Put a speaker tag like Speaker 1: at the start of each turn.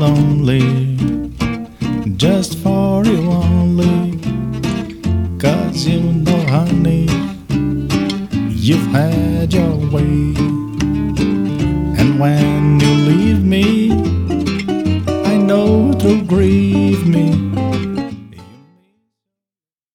Speaker 1: lonely just for you only. 'Cause you know, honey, you've had your way. And when